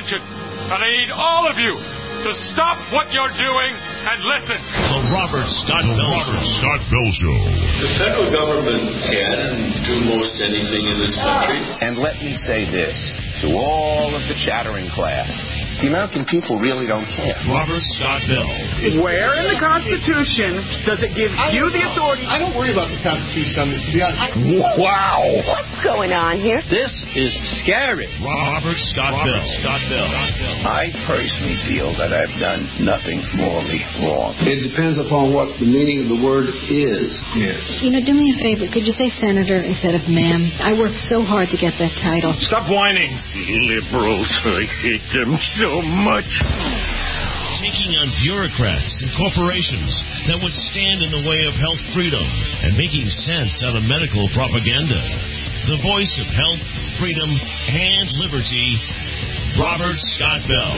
attention. And I need all of you to stop what you're doing and listen. The Robert Scott Bell Show. The federal government can do most anything in this country. And let me say this to all of the chattering class. The American people really don't care. Robert Scott Bell. Where in the Constitution does it give you the authority? I don't worry about the Constitution on this, to be honest. Wow. What's going on here? This is scary. Robert Scott Bell. I personally feel that I've done nothing morally wrong. It depends upon what the meaning of the word is. Yes. You know, do me a favor. Could you say senator instead of ma'am? I worked so hard to get that title. Stop whining. Liberals, I hate them so much. Taking on bureaucrats and corporations that would stand in the way of health freedom and making sense out of medical propaganda. The voice of health, freedom, and liberty, Robert Scott Bell.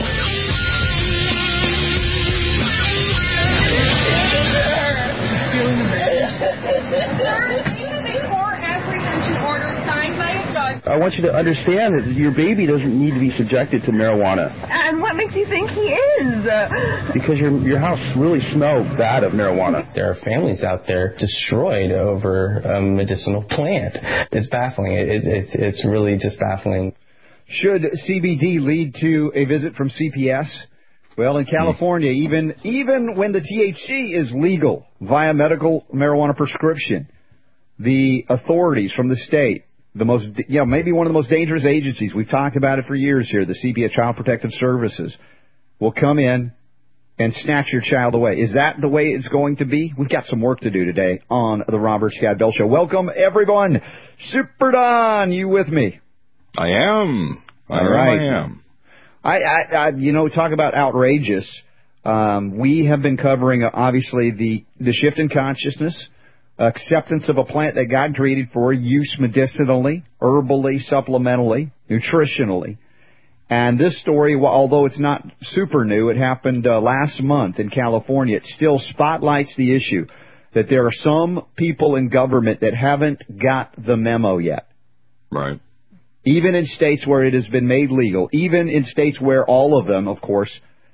I want you to understand that your baby doesn't need to be subjected to marijuana. And what makes you think he is? Because your house really smells bad of marijuana. There are families out there destroyed over a medicinal plant. It's baffling. It's really just baffling. Should CBD lead to a visit from CPS? Well, in California, even when the THC is legal via medical marijuana prescription, the authorities from the state, maybe one of the most dangerous agencies, we've talked about it for years here, the CPS, Child Protective Services, will come in and snatch your child away. Is that the way it's going to be? We've got some work to do today on the Robert Scott Bell Show. Welcome, everyone. Super Don, you with me? I am. All right. I talk about outrageous. We have been covering, obviously, the shift in consciousness, acceptance of a plant that God created for use medicinally, herbally, supplementally, nutritionally. And this story, although it's not super new, it happened last month in California. It still spotlights the issue that there are some people in government that haven't got the memo yet. Right. Even in states where it has been made legal, even in states where all of them, of course,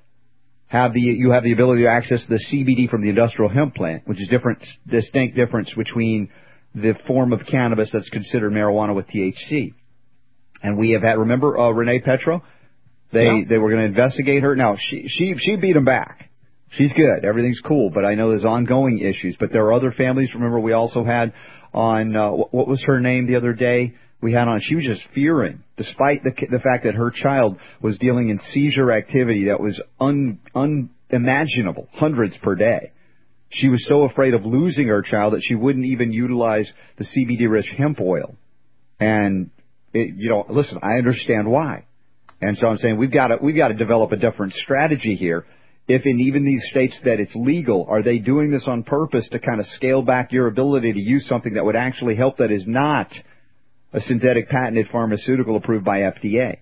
you have the ability to access the CBD from the industrial hemp plant, which is distinct difference between the form of cannabis that's considered marijuana with THC. And we have had, remember Renee Petro? They were going to investigate her. Now, she beat them back. She's good. Everything's cool. But I know there's ongoing issues. But there are other families. Remember, we also had on, what was her name the other day? She was just fearing, despite the fact that her child was dealing in seizure activity that was unimaginable, hundreds per day. She was so afraid of losing her child that she wouldn't even utilize the CBD-rich hemp oil. And, listen, I understand why. And so I'm saying we've got to develop a different strategy here. If in even these states that it's legal, are they doing this on purpose to kind of scale back your ability to use something that would actually help that is not a synthetic patented pharmaceutical approved by FDA?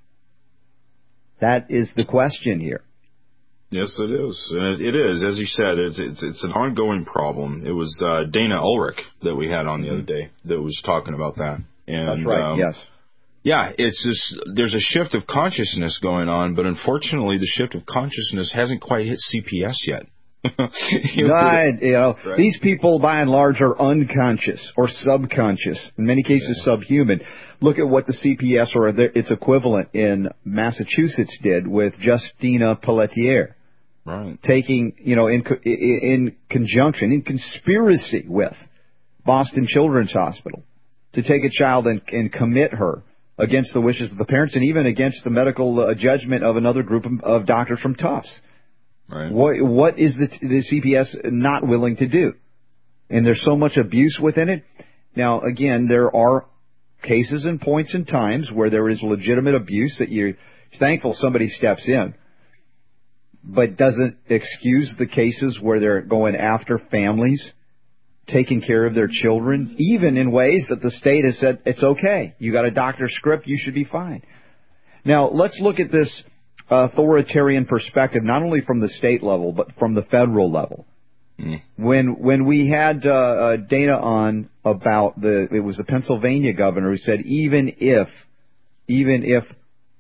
That is the question here. Yes, it is. It is. As you said, it's an ongoing problem. It was Dana Ulrich that we had on the other day that was talking about that. And, that's right, yes. Yeah, it's just there's a shift of consciousness going on, but unfortunately the shift of consciousness hasn't quite hit CPS yet. Right. These people, by and large, are unconscious or subconscious, in many cases subhuman. Look at what the CPS or its equivalent in Massachusetts did with Justina Pelletier. Right. Taking, in conjunction, in conspiracy with Boston Children's Hospital to take a child and commit her against the wishes of the parents and even against the medical judgment of another group of doctors from Tufts. Right. What is the CPS not willing to do? And there's so much abuse within it. Now, again, there are cases and points and times where there is legitimate abuse that you're thankful somebody steps in, but doesn't excuse the cases where they're going after families, taking care of their children, even in ways that the state has said it's okay. You got a doctor's script, you should be fine. Now, let's look at this authoritarian perspective, not only from the state level, but from the federal level. When we had Dana on about it was the Pennsylvania governor who said even if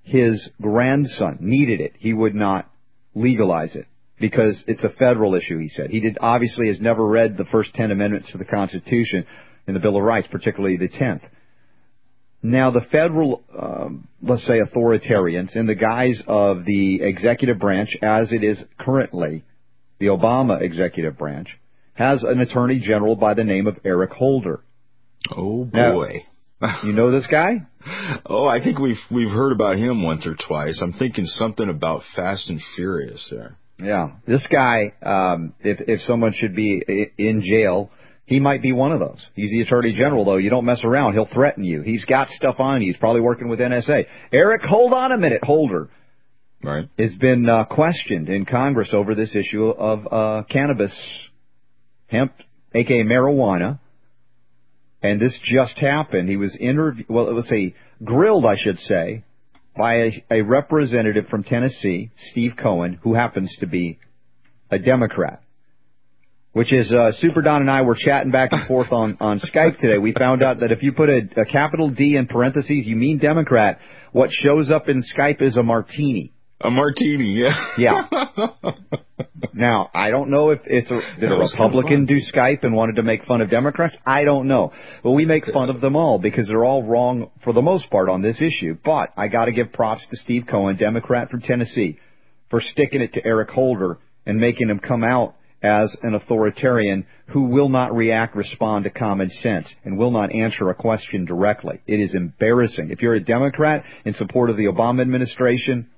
his grandson needed it, he would not legalize it because it's a federal issue, he said. He obviously has never read the first 10 amendments to the Constitution and the Bill of Rights, particularly the 10th. Now, the federal, let's say, authoritarians, in the guise of the executive branch, as it is currently, the Obama executive branch, has an attorney general by the name of Eric Holder. Oh, boy. Now, you know this guy? Oh, I think we've heard about him once or twice. I'm thinking something about Fast and Furious there. Yeah. This guy, if someone should be in jail, he might be one of those. He's the Attorney General, though. You don't mess around. He'll threaten you. He's got stuff on you. He's probably working with NSA. Eric, hold on a minute, Holder. Right. Has been questioned in Congress over this issue of cannabis, hemp, a.k.a. marijuana. And this just happened. He was grilled, I should say, by a representative from Tennessee, Steve Cohen, who happens to be a Democrat. Which is, Super Don and I were chatting back and forth on Skype today. We found out that if you put a capital D in parentheses, you mean Democrat. What shows up in Skype is a martini. A martini, yeah. Yeah. Now, I don't know if did a Republican do Skype and wanted to make fun of Democrats? I don't know. But we make fun of them all because they're all wrong for the most part on this issue. But I got to give props to Steve Cohen, Democrat from Tennessee, for sticking it to Eric Holder and making him come out as an authoritarian who will not respond to common sense, and will not answer a question directly. It is embarrassing. If you're a Democrat in support of the Obama administration,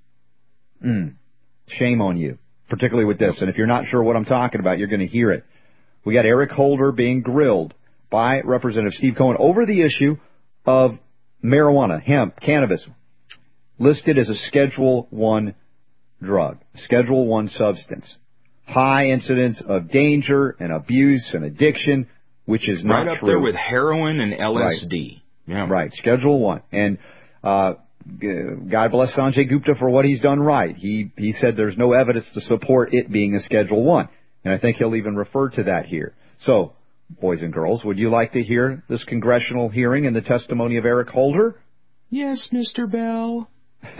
shame on you, particularly with this. And if you're not sure what I'm talking about, you're going to hear it. We got Eric Holder being grilled by Representative Steve Cohen over the issue of marijuana, hemp, cannabis, listed as a Schedule I drug, Schedule I substance. High incidence of danger and abuse and addiction, which is not right up true. there with heroin and LSD. Right. Yeah. Right, Schedule I. And God bless Sanjay Gupta for what he's done right. He said there's no evidence to support it being a Schedule I. And I think he'll even refer to that here. So, boys and girls, would you like to hear this congressional hearing and the testimony of Eric Holder? Yes, Mr. Bell.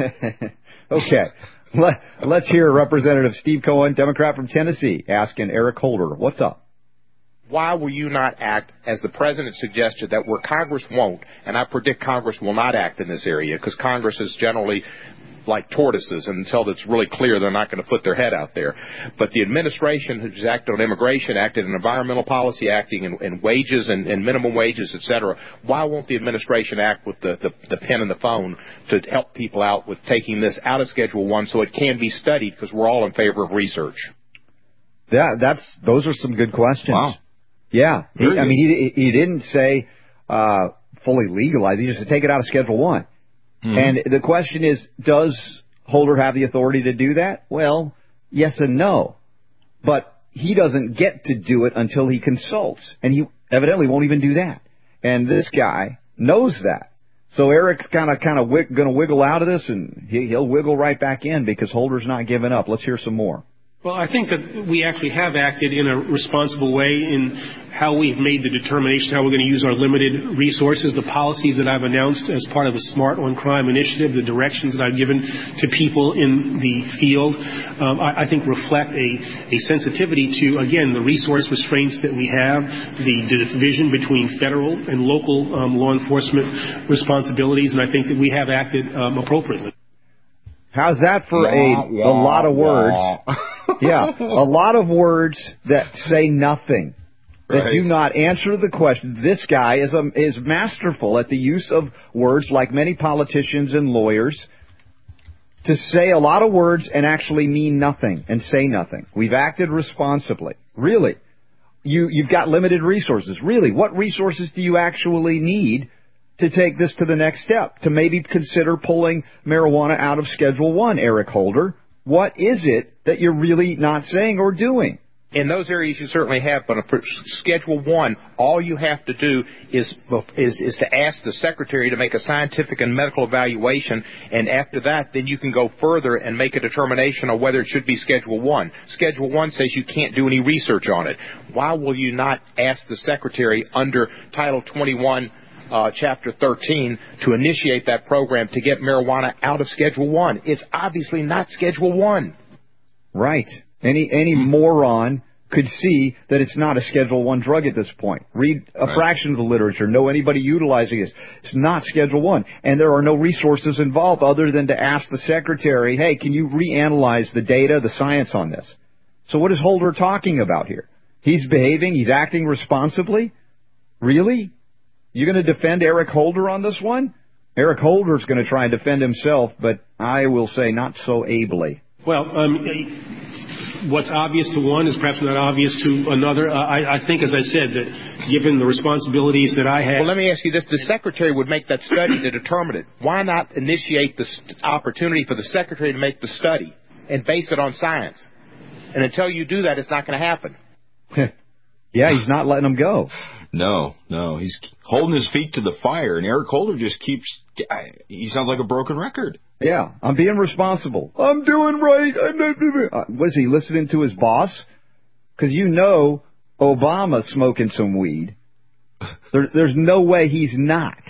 Okay. Let's hear Representative Steve Cohen, Democrat from Tennessee, asking Eric Holder, what's up? Why will you not act, as the President suggested, that where Congress won't, and I predict Congress will not act in this area, because Congress is generally like tortoises, and until it's really clear, they're not going to put their head out there. But the administration, who's acted on immigration, acted in environmental policy, acting in wages and minimum wages, et cetera, why won't the administration act with the pen and the phone to help people out with taking this out of Schedule I so it can be studied, because we're all in favor of research? Those are some good questions. Wow. Yeah. He didn't say fully legalize. He just said take it out of Schedule I. And the question is, does Holder have the authority to do that? Well, yes and no. But he doesn't get to do it until he consults. And he evidently won't even do that. And this guy knows that. So Eric's kind of going to wiggle out of this, and he'll wiggle right back in because Holder's not giving up. Let's hear some more. Well, I think that we actually have acted in a responsible way in how we've made the determination how we're going to use our limited resources, the policies that I've announced as part of the Smart on Crime initiative, the directions that I've given to people in the field, I think reflect a sensitivity to, again, the resource restraints that we have, the division between federal and local law enforcement responsibilities, and I think that we have acted appropriately. How's that for a lot of words? Yeah, a lot of words that say nothing, that do not answer the question. This guy is masterful at the use of words, like many politicians and lawyers, to say a lot of words and actually mean nothing and say nothing. We've acted responsibly. Really. You've got limited resources. Really, what resources do you actually need to take this to the next step, to maybe consider pulling marijuana out of Schedule I, Eric Holder? What is it that you're really not saying or doing? In those areas you certainly have, but on Schedule I, all you have to do is to ask the Secretary to make a scientific and medical evaluation, and after that, then you can go further and make a determination on whether it should be Schedule I. Schedule I says you can't do any research on it. Why will you not ask the Secretary under Title 21 Chapter 13 to initiate that program to get marijuana out of Schedule 1. It's obviously not Schedule 1. Right. Any moron could see that it's not a Schedule 1 drug at this point. Read a fraction of the literature. Know anybody utilizing it. It's not Schedule 1. And there are no resources involved other than to ask the secretary, hey, can you reanalyze the data, the science on this? So what is Holder talking about here? He's behaving, he's acting responsibly? Really? You're going to defend Eric Holder on this one? Eric Holder's going to try and defend himself, but I will say not so ably. Well, what's obvious to one is perhaps not obvious to another. I think, as I said, that given the responsibilities that I have... Well, let me ask you this. The Secretary would make that study to determine it. Why not initiate the opportunity for the Secretary to make the study and base it on science? And until you do that, it's not going to happen. Yeah, he's not letting them go. No, he's holding his feet to the fire, and Eric Holder just keeps... He sounds like a broken record. Yeah, I'm being responsible. I'm doing right. Was he listening to his boss? Because you know Obama's smoking some weed. There's no way he's not.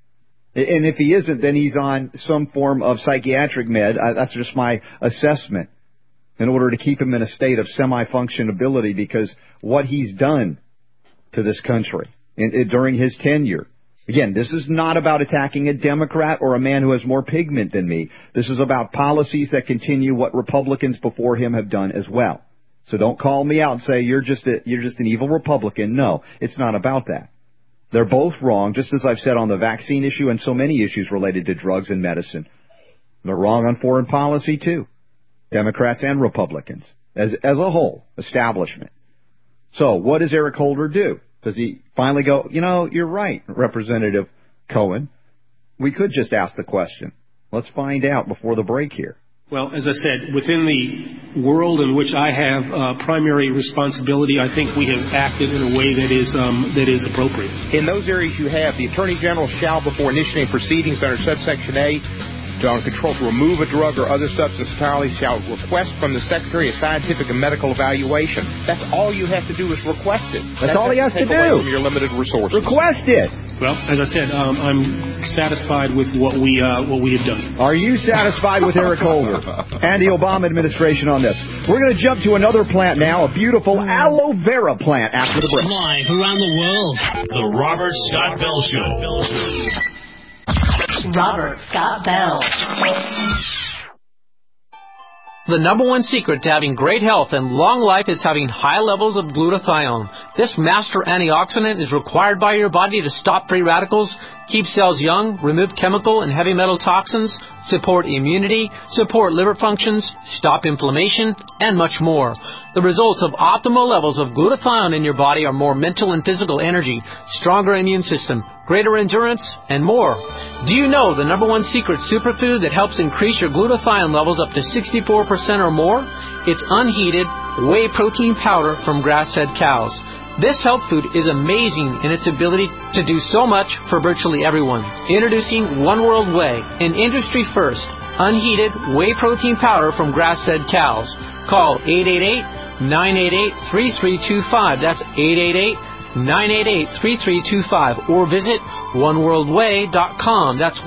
And if he isn't, then he's on some form of psychiatric med. That's just my assessment, in order to keep him in a state of semi-functionability, because what he's done to this country during his tenure. Again, this is not about attacking a Democrat or a man who has more pigment than me. This is about policies that continue what Republicans before him have done as well. So don't call me out and say you're just an evil Republican. No, it's not about that. They're both wrong, just as I've said on the vaccine issue and so many issues related to drugs and medicine. They're wrong on foreign policy too. Democrats and Republicans, as a whole, establishment. So what does Eric Holder do? Does he finally go, you're right, Representative Cohen? We could just ask the question. Let's find out before the break here. Well, as I said, within the world in which I have primary responsibility, I think we have acted in a way that is appropriate. In those areas you have, the Attorney General shall, before initiating proceedings under subsection A, on control to remove a drug or other substance entirely, shall request from the Secretary a scientific and medical evaluation. That's all you have to do is request it. That's all he has to do. From your limited resources. Request it. Well, as I said, I'm satisfied with what we have done. Are you satisfied with Eric Holder and the Obama administration on this? We're going to jump to another plant now, a beautiful aloe vera plant after the break. Live around the world, the Robert Scott Bell Show. Robert Scott Bell. The number one secret to having great health and long life is having high levels of glutathione. This master antioxidant is required by your body to stop free radicals, keep cells young, remove chemical and heavy metal toxins, support immunity, support liver functions, stop inflammation, and much more. The results of optimal levels of glutathione in your body are more mental and physical energy, stronger immune system, greater endurance, and more. Do you know the number one secret superfood that helps increase your glutathione levels up to 64% or more? It's unheated whey protein powder from grass-fed cows. This health food is amazing in its ability to do so much for virtually everyone. Introducing One World Whey, an industry-first, unheated whey protein powder from grass-fed cows. Call 888-988-3325. That's 888-988-3325. Or visit oneworldwhey.com. That's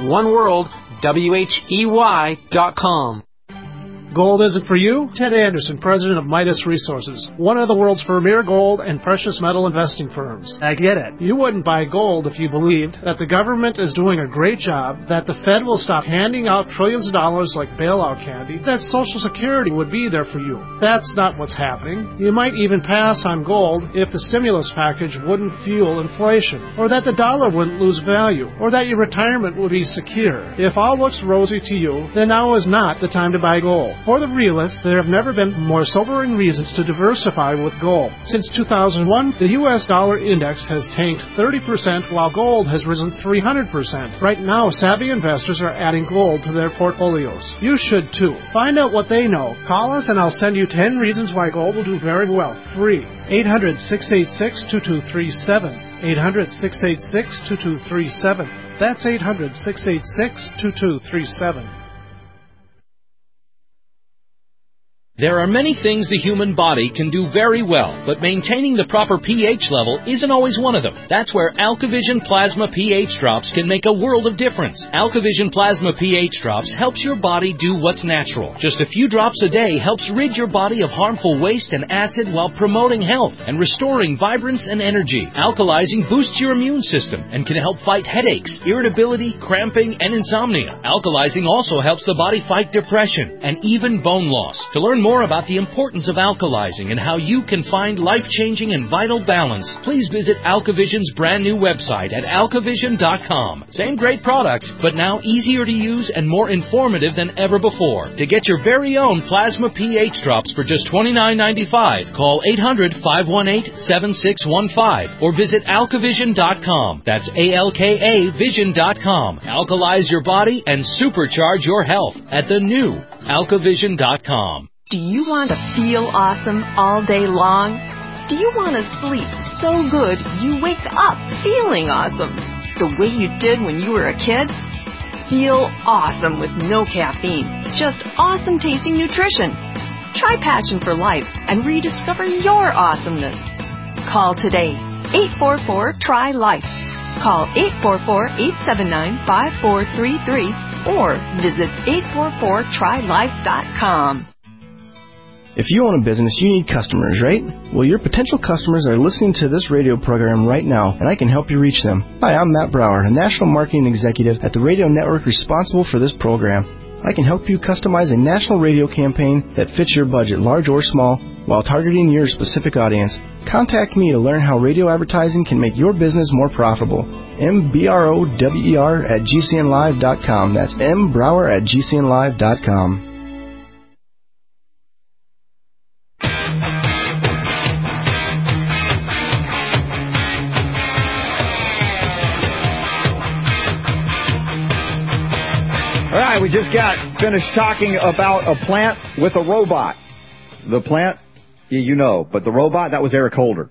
oneworld.com. Gold isn't for you? Ted Anderson, president of Midas Resources, one of the world's premier gold and precious metal investing firms. I get it. You wouldn't buy gold if you believed that the government is doing a great job, that the Fed will stop handing out trillions of dollars like bailout candy, that Social Security would be there for you. That's not what's happening. You might even pass on gold if the stimulus package wouldn't fuel inflation, or that the dollar wouldn't lose value, or that your retirement would be secure. If all looks rosy to you, then now is not the time to buy gold. For the realists, there have never been more sobering reasons to diversify with gold. Since 2001, the U.S. dollar index has tanked 30%, while gold has risen 300%. Right now, savvy investors are adding gold to their portfolios. You should too. Find out what they know. Call us and I'll send you 10 reasons why gold will do very well, free. 800-686-2237. 800-686-2237. That's 800-686-2237. There are many things the human body can do very well, but maintaining the proper pH level isn't always one of them. That's where AlkaVision Plasma pH Drops can make a world of difference. AlkaVision Plasma pH Drops helps your body do what's natural. Just a few drops a day helps rid your body of harmful waste and acid while promoting health and restoring vibrance and energy. Alkalizing boosts your immune system and can help fight headaches, irritability, cramping, and insomnia. Alkalizing also helps the body fight depression and even bone loss. To learn more about the importance of alkalizing and how you can find life-changing and vital balance, please visit AlkaVision's brand new website at alkavision.com. Same great products, but now easier to use and more informative than ever before. To get your very own Plasma pH Drops for just $29.95, call 800-518-7615 or visit alkavision.com. That's ALKA Vision.com. Alkalize your body and supercharge your health at the new alkavision.com. Do you want to feel awesome all day long? Do you want to sleep so good you wake up feeling awesome, the way you did when you were a kid? Feel awesome with no caffeine, just awesome tasting nutrition. Try Passion for Life and rediscover your awesomeness. Call today, 844-TRY-LIFE. Call 844-879-5433 or visit 844trylife.com. If you own a business, you need customers, right? Well, your potential customers are listening to this radio program right now, and I can help you reach them. Hi, I'm Matt Brower, a national marketing executive at the radio network responsible for this program. I can help you customize a national radio campaign that fits your budget, large or small, while targeting your specific audience. Contact me to learn how radio advertising can make your business more profitable. mbrower@gcnlive.com. That's mbrower@gcnlive.com. All right, we just got finished talking about a plant with a robot. The plant, you know, but the robot, that was Eric Holder.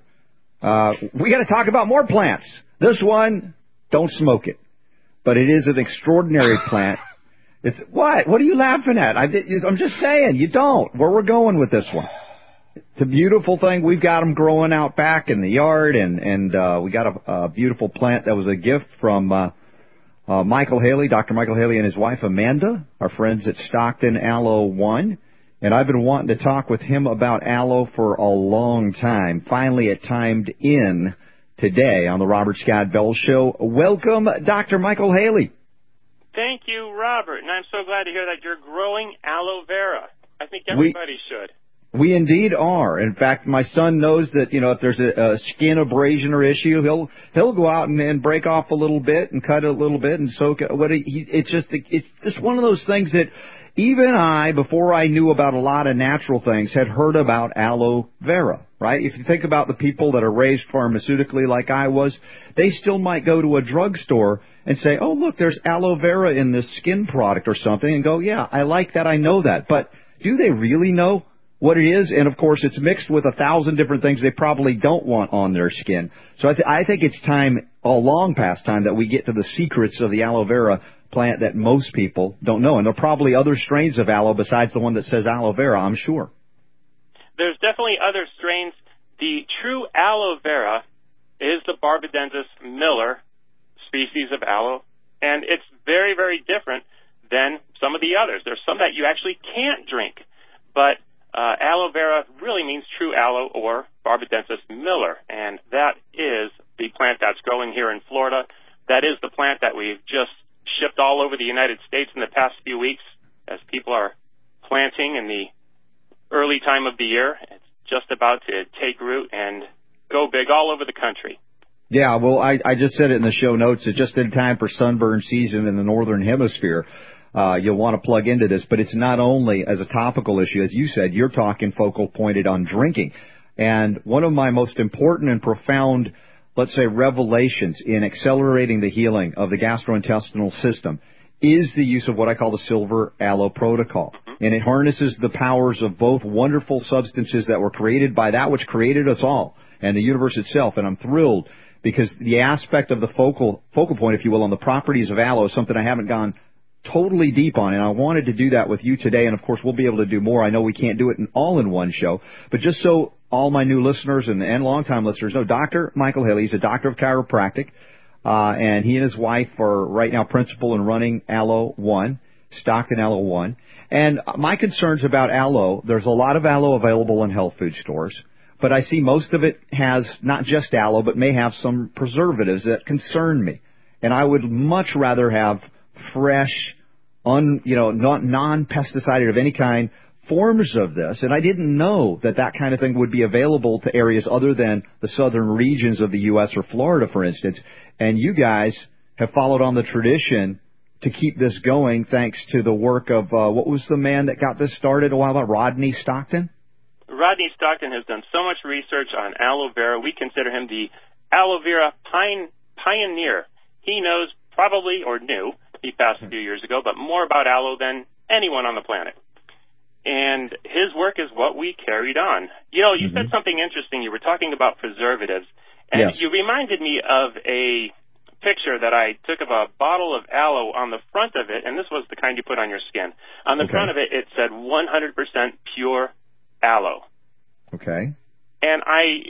We got to talk about more plants. This one, don't smoke it. But it is an extraordinary plant. It's what? What are you laughing at? I'm just saying, you don't. Where we're going with this one. It's a beautiful thing. We've got them growing out back in the yard, and we got a beautiful plant that was a gift from Michael Haley, Dr. Michael Haley, and his wife Amanda, our friends at Stockton Aloe One. And I've been wanting to talk with him about aloe for a long time. Finally, it timed in today on the Robert Scott Bell Show. Welcome, Dr. Michael Haley. Thank you, Robert. And I'm so glad to hear that you're growing aloe vera. I think everybody should. We indeed are. In fact, my son knows that, you know, if there's a skin abrasion or issue, he'll go out and break off a little bit and cut it a little bit and soak it. It's just one of those things that even I, before I knew about a lot of natural things, had heard about aloe vera, right? If you think about the people that are raised pharmaceutically like I was, they still might go to a drugstore and say, oh, look, there's aloe vera in this skin product or something, and go, yeah, I like that, I know that. But do they really know what it is? And, of course, it's mixed with 1,000 different things they probably don't want on their skin. So I think it's time, a long past time, that we get to the secrets of the aloe vera plant that most people don't know. And there are probably other strains of aloe besides the one that says aloe vera, I'm sure. There's definitely other strains. The true aloe vera is the Barbadensis Miller species of aloe, and it's very, very different than some of the others. There's some that you actually can't drink, but aloe vera really means true aloe or Barbadensis Miller, and that is the plant that's growing here in Florida. That is the plant that we've just shipped all over the United States in the past few weeks as people are planting in the early time of the year. It's just about to take root and go big all over the country. Yeah, well, I just said it in the show notes. It's just in time for sunburn season in the northern hemisphere. You'll want to plug into this, but it's not only as a topical issue. As you said, you're talking focal pointed on drinking. And one of my most important and profound, let's say, revelations in accelerating the healing of the gastrointestinal system is the use of what I call the Silver Aloe Protocol. And it harnesses the powers of both wonderful substances that were created by that which created us all and the universe itself. And I'm thrilled because the aspect of the focal point, if you will, on the properties of aloe is something I haven't gone totally deep on, and I wanted to do that with you today, and of course we'll be able to do more. I know we can't do it all in one show, but just so all my new listeners and long-time listeners know, Dr. Michael Haley is a doctor of chiropractic, and he and his wife are right now principal in running Aloe One, Stockton Aloe One. And my concerns about aloe, there's a lot of aloe available in health food stores, but I see most of it has not just aloe, but may have some preservatives that concern me. And I would much rather have fresh, non-pesticided of any kind forms of this. And I didn't know that kind of thing would be available to areas other than the southern regions of the U.S. or Florida, for instance. And you guys have followed on the tradition to keep this going thanks to the work of, what was the man that got this started a while ago, Rodney Stockton? Rodney Stockton has done so much research on aloe vera. We consider him the aloe vera pioneer. He knows probably, or knew, he passed a few years ago, but more about aloe than anyone on the planet. And his work is what we carried on. You know, you said something interesting. You were talking about preservatives. And you reminded me of a picture that I took of a bottle of aloe. On the front of it, and this was the kind you put on your skin, on the front of it, it said 100% pure aloe. Okay. And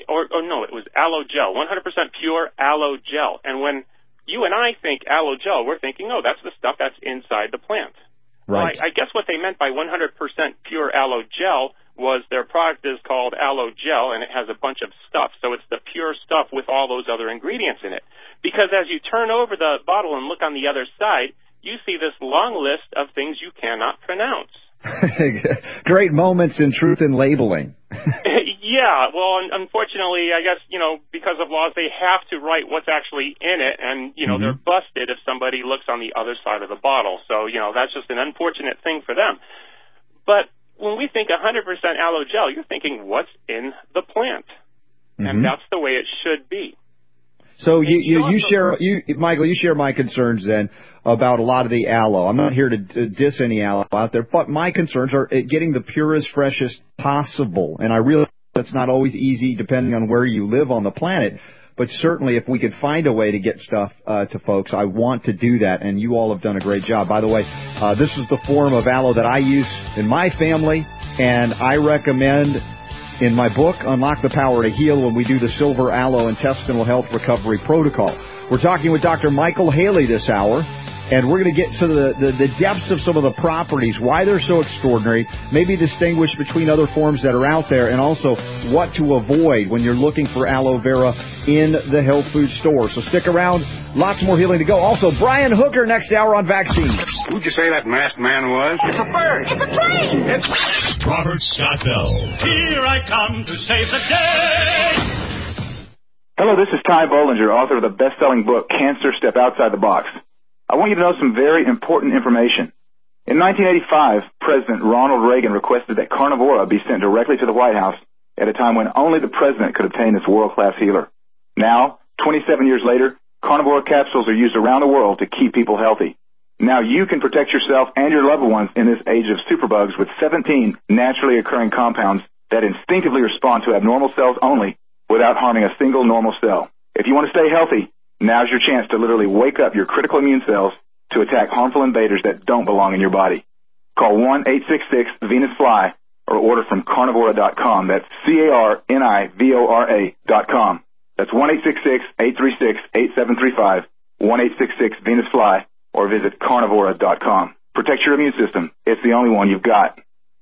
it was aloe gel, 100% pure aloe gel. And when you and I think aloe gel, we're thinking, oh, that's the stuff that's inside the plant. Right. Well, I guess what they meant by 100% pure aloe gel was their product is called aloe gel, and it has a bunch of stuff. So it's the pure stuff with all those other ingredients in it. Because as you turn over the bottle and look on the other side, you see this long list of things you cannot pronounce. Great moments in truth in labeling. Yeah, well, unfortunately, I guess, because of laws, they have to write what's actually in it, and, they're busted if somebody looks on the other side of the bottle. So, that's just an unfortunate thing for them. But when we think 100% aloe gel, you're thinking what's in the plant. And that's the way it should be. So Michael, you share my concerns then about a lot of the aloe. I'm not here to diss any aloe out there, but my concerns are getting the purest, freshest possible. And I realize that's not always easy depending on where you live on the planet. But certainly if we could find a way to get stuff to folks, I want to do that. And you all have done a great job. By the way, this is the form of aloe that I use in my family, and I recommend in my book, Unlock the Power to Heal, when we do the Silver Aloe Intestinal Health Recovery Protocol. We're talking with Dr. Michael Haley this hour, and we're going to get to the depths of some of the properties, why they're so extraordinary, maybe distinguish between other forms that are out there, and also what to avoid when you're looking for aloe vera in the health food store. So stick around. Lots more healing to go. Also, Brian Hooker next hour on vaccines. Who'd you say that masked man was? It's a bird. It's a plane. It's Robert Scott Bell. Here I come to save the day. Hello, this is Ty Bollinger, author of the best-selling book, Cancer Step Outside the Box. I want you to know some very important information. In 1985, President Ronald Reagan requested that Carnivora be sent directly to the White House at a time when only the president could obtain this world-class healer. Now, 27 years later, Carnivora capsules are used around the world to keep people healthy. Now you can protect yourself and your loved ones in this age of superbugs with 17 naturally occurring compounds that instinctively respond to abnormal cells only without harming a single normal cell. If you want to stay healthy, now's your chance to literally wake up your critical immune cells to attack harmful invaders that don't belong in your body. Call 1-866-VENUS-FLY or order from carnivora.com. That's CARNIVORA.com. That's 1-866-836-8735, 1-866-VENUS-FLY, or visit carnivora.com. Protect your immune system. It's the only one you've got.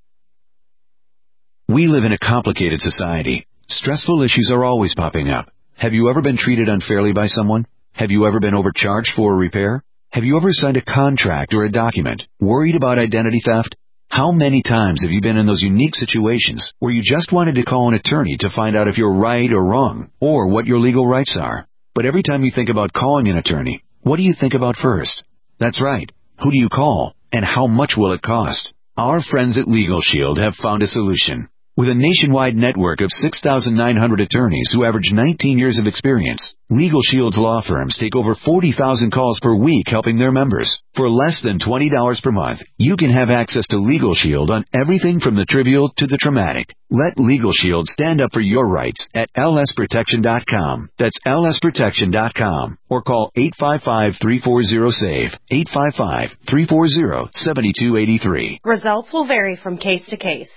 We live in a complicated society. Stressful issues are always popping up. Have you ever been treated unfairly by someone? Have you ever been overcharged for a repair? Have you ever signed a contract or a document worried about identity theft? How many times have you been in those unique situations where you just wanted to call an attorney to find out if you're right or wrong, or what your legal rights are? But every time you think about calling an attorney, what do you think about first? That's right. Who do you call, and how much will it cost? Our friends at Legal Shield have found a solution. With a nationwide network of 6,900 attorneys who average 19 years of experience, Legal Shield's law firms take over 40,000 calls per week helping their members. For less than $20 per month, you can have access to Legal Shield on everything from the trivial to the traumatic. Let Legal Shield stand up for your rights at lsprotection.com. That's lsprotection.com. Or call 855-340-SAVE, 855-340-7283. Results will vary from case to case.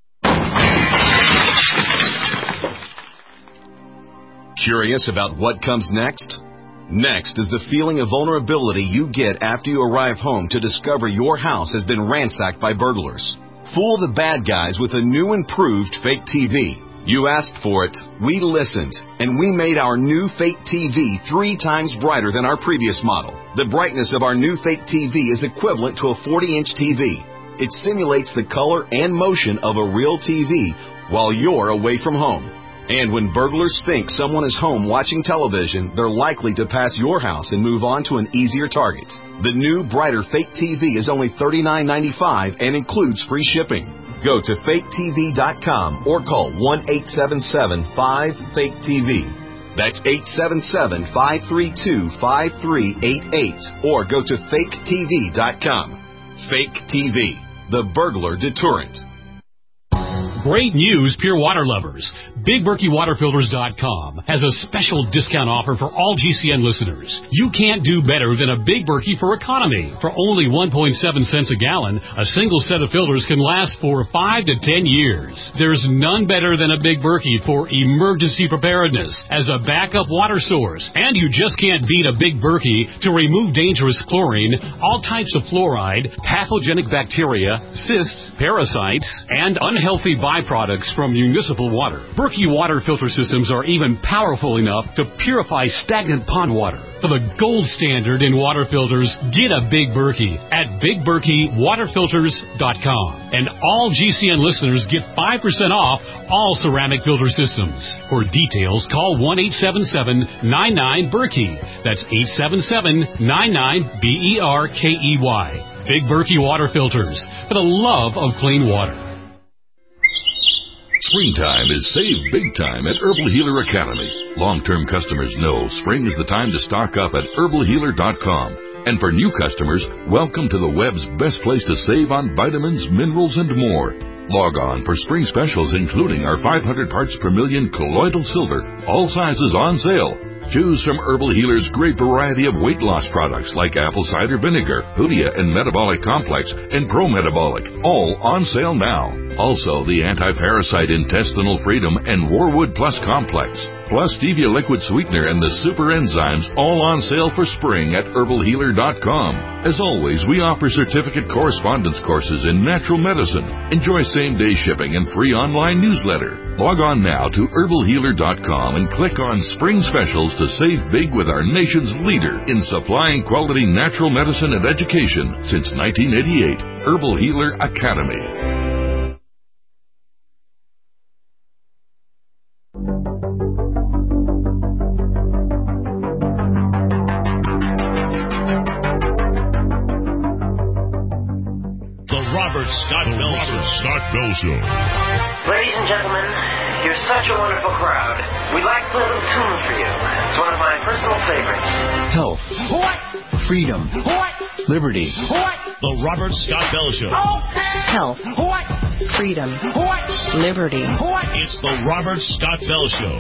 Curious about what comes next? Next is the feeling of vulnerability you get after you arrive home to discover your house has been ransacked by burglars. Fool the bad guys with a new improved fake TV. You asked for it, we listened, and we made our new fake TV 3 times brighter than our previous model. The brightness of our new fake TV is equivalent to a 40-inch TV. It simulates the color and motion of a real TV while you're away from home. And when burglars think someone is home watching television, they're likely to pass your house and move on to an easier target. The new, brighter fake TV is only $39.95 and includes free shipping. Go to faketv.com or call 1-877-5-FAKE-TV. That's 877-532-5388 or go to faketv.com. Fake TV, the burglar deterrent. Great news, pure water lovers. BigBerkeyWaterFilters.com has a special discount offer for all GCN listeners. You can't do better than a Big Berkey for economy. For only 1.7 cents a gallon, a single set of filters can last for 5 to 10 years. There's none better than a Big Berkey for emergency preparedness as a backup water source. And you just can't beat a Big Berkey to remove dangerous chlorine, all types of fluoride, pathogenic bacteria, cysts, parasites, and unhealthy byproducts from municipal water. Berkey water filter systems are even powerful enough to purify stagnant pond water. For the gold standard in water filters, get a Big Berkey at BigBerkeyWaterFilters.com. And all GCN listeners get 5% off all ceramic filter systems. For details, call 1-877-99-BERKEY. That's 877-99-BERKEY. Big Berkey Water Filters, for the love of clean water. Springtime is save big time at Herbal Healer Academy. Long-term customers know spring is the time to stock up at herbalhealer.com. And for new customers, welcome to the web's best place to save on vitamins, minerals, and more. Log on for spring specials including our 500 parts per million colloidal silver, all sizes on sale. Choose from Herbal Healer's great variety of weight loss products like apple cider vinegar, Hoodia and Metabolic Complex, and Pro-Metabolic, all on sale now. Also, the Anti-Parasite Intestinal Freedom and Warwood Plus Complex, plus Stevia Liquid Sweetener and the Super Enzymes, all on sale for spring at herbalhealer.com. As always, we offer certificate correspondence courses in natural medicine. Enjoy same-day shipping and free online newsletter. Log on now to herbalhealer.com and click on Spring Specials to save big with our nation's leader in supplying quality natural medicine and education since 1988, Herbal Healer Academy. Scott Bell Show. Ladies and gentlemen, you're such a wonderful crowd. We'd like to play a little tune for you. It's one of my personal favorites. Health. What? Freedom. What? Liberty. What? The Robert Scott Bell Show. Okay. Health. What? Freedom. What? Liberty. What? It's the Robert Scott Bell Show.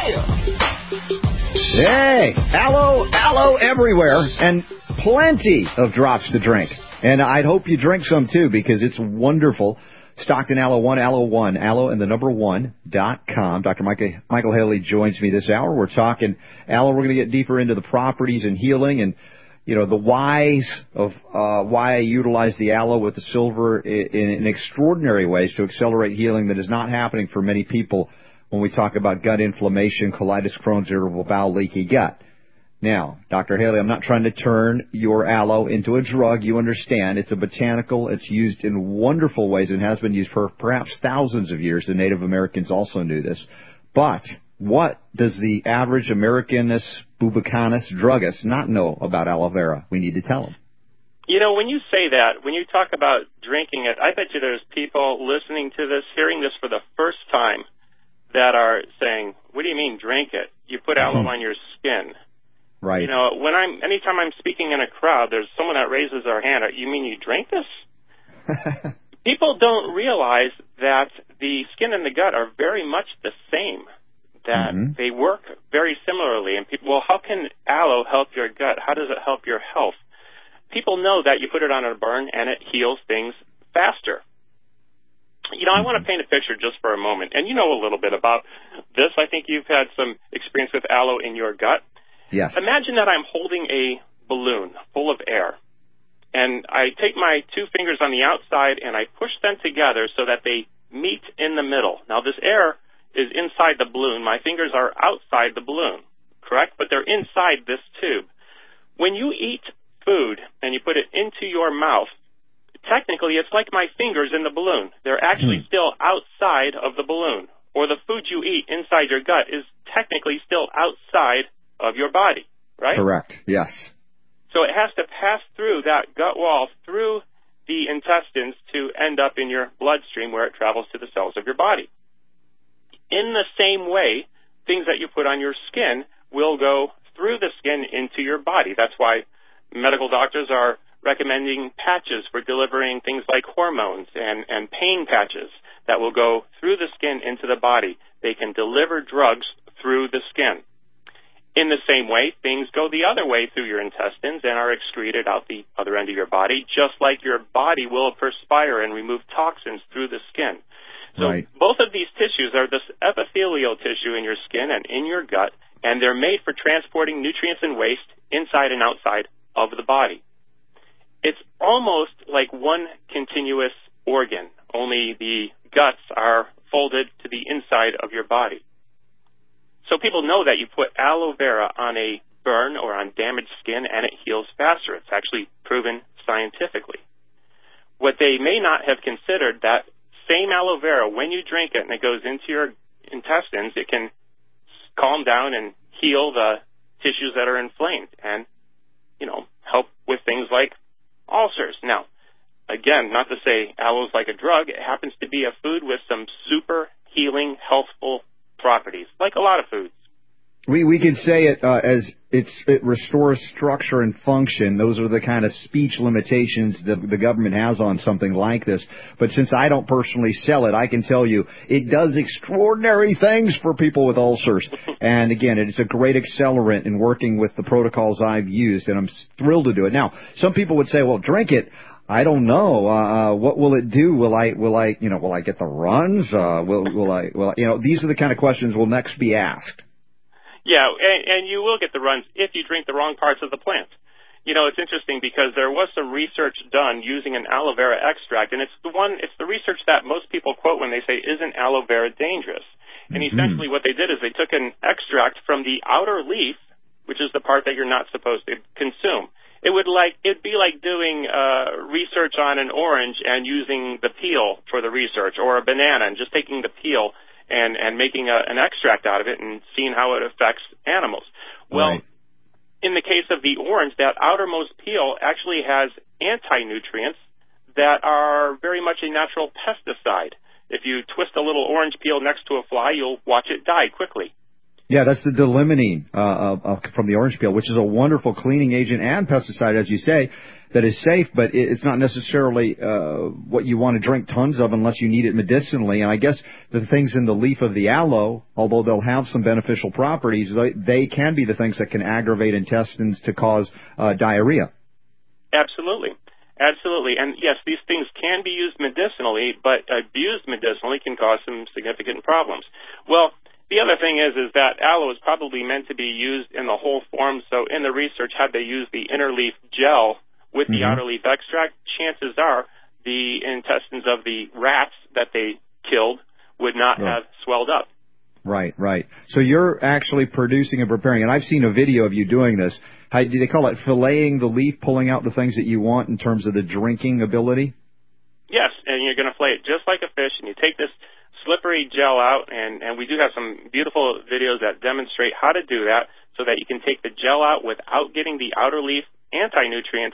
Hey, aloe everywhere, and plenty of drops to drink. And I'd hope you drink some, too, because it's wonderful. Stockton Aloe 1, aloe and the number 1.com. Dr. Michael Haley joins me this hour. We're talking aloe. We're going to get deeper into the properties and healing and, you know, the whys of why I utilize the aloe with the silver in extraordinary ways to accelerate healing that is not happening for many people when we talk about gut inflammation, colitis, Crohn's, irritable bowel, leaky gut. Now, Dr. Haley, I'm not trying to turn your aloe into a drug. You understand. It's a botanical. It's used in wonderful ways and has been used for perhaps thousands of years. The Native Americans also knew this. But what does the average Americanus, bubicanus druggist not know about aloe vera? We need to tell them. You know, when you say that, when you talk about drinking it, I bet you there's people listening to this, hearing this for the first time, that are saying, what do you mean drink it? You put aloe on your skin. Right. You know, anytime I'm speaking in a crowd, there's someone that raises their hand. You mean you drink this? People don't realize that the skin and the gut are very much the same, that they work very similarly. And people, well, how can aloe help your gut? How does it help your health? People know that you put it on a burn and it heals things faster. You know, I want to paint a picture just for a moment. And you know a little bit about this. I think you've had some experience with aloe in your gut. Yes. Imagine that I'm holding a balloon full of air. And I take my two fingers on the outside and I push them together so that they meet in the middle. Now, this air is inside the balloon. My fingers are outside the balloon, correct? But they're inside this tube. When you eat food and you put it into your mouth, technically it's like my fingers in the balloon. They're actually still outside of the balloon. Or the food you eat inside your gut is technically still outside of your body, right? Correct, yes. So it has to pass through that gut wall, through the intestines, to end up in your bloodstream where it travels to the cells of your body. In the same way, things that you put on your skin will go through the skin into your body. That's why medical doctors are recommending patches for delivering things like hormones and pain patches that will go through the skin into the body. They can deliver drugs through the skin. In the same way, things go the other way through your intestines and are excreted out the other end of your body, just like your body will perspire and remove toxins through the skin. So both of these tissues are this epithelial tissue in your skin and in your gut, and they're made for transporting nutrients and waste inside and outside of the body. It's almost like one continuous organ, only the guts are folded to the inside of your body. So people know that you put aloe vera on a burn or on damaged skin and it heals faster. It's actually proven scientifically. What they may not have considered, that same aloe vera, when you drink it and it goes into your intestines, it can calm down and heal the tissues that are inflamed and, you know, help with things like ulcers. Now, again, not to say aloe is like a drug. It happens to be a food with some super healing, healthful properties, like a lot of foods. We could say it as it restores structure and function. Those are the kind of speech limitations that the government has on something like this. But since I don't personally sell it, I can tell you it does extraordinary things for people with ulcers. And again, it's a great accelerant in working with the protocols I've used, and I'm thrilled to do it. Now, some people would say, well, drink it. I don't know. What will it do? Will I get the runs? These are the kind of questions will next be asked. Yeah, and you will get the runs if you drink the wrong parts of the plant. You know, it's interesting because there was some research done using an aloe vera extract, and it's the research that most people quote when they say, isn't aloe vera dangerous? And essentially what they did is they took an extract from the outer leaf, which is the part that you're not supposed to consume. It'd be like doing research on an orange and using the peel for the research, or a banana and just taking the peel and making an extract out of it and seeing how it affects animals. Well, in the case of the orange, that outermost peel actually has anti-nutrients that are very much a natural pesticide. If you twist a little orange peel next to a fly, you'll watch it die quickly. Yeah, that's the delimonene from the orange peel, which is a wonderful cleaning agent and pesticide, as you say, that is safe, but it's not necessarily what you want to drink tons of unless you need it medicinally. And I guess the things in the leaf of the aloe, although they'll have some beneficial properties, they can be the things that can aggravate intestines to cause diarrhea. Absolutely. Absolutely. And yes, these things can be used medicinally, but abused medicinally can cause some significant problems. Well, the other thing is that aloe is probably meant to be used in the whole form. So in the research, had they used the inner leaf gel with the outer leaf extract, chances are the intestines of the rats that they killed would not have swelled up. Right. So you're actually producing and preparing, and I've seen a video of you doing this. Do they call it filleting the leaf, pulling out the things that you want in terms of the drinking ability? Yes, and you're going to fillet it just like a fish, and you take this slippery gel out, and we do have some beautiful videos that demonstrate how to do that so that you can take the gel out without getting the outer leaf anti-nutrients